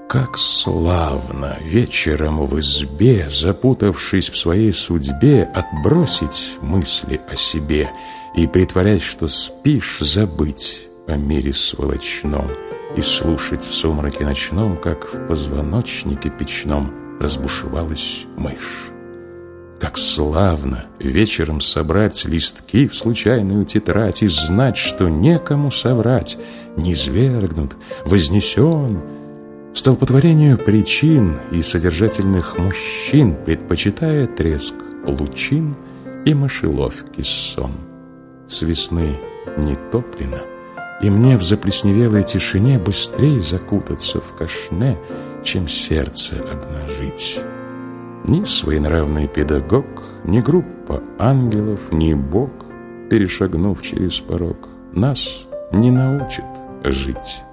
Как славно вечером в избе, запутавшись в своей судьбе, отбросить мысли о себе и, притворясь, что спишь, забыть о мире сволочном и слушать в сумраке ночном, как в позвоночнике печном разбушевалась мышь. Как славно вечером собрать листки в случайную тетрадь и знать, что некому соврать, низвергнут, вознесен. Столпотворению причин и содержательных мужчин предпочитая треск лучин и мышеловки сон. С весны не топлено, и мне в заплесневелой тишине быстрее закутаться в кашне, чем сердце обнажить. Ни своенравный педагог, ни группа ангелов, ни Бог, перешагнув через порог, нас не научит жить.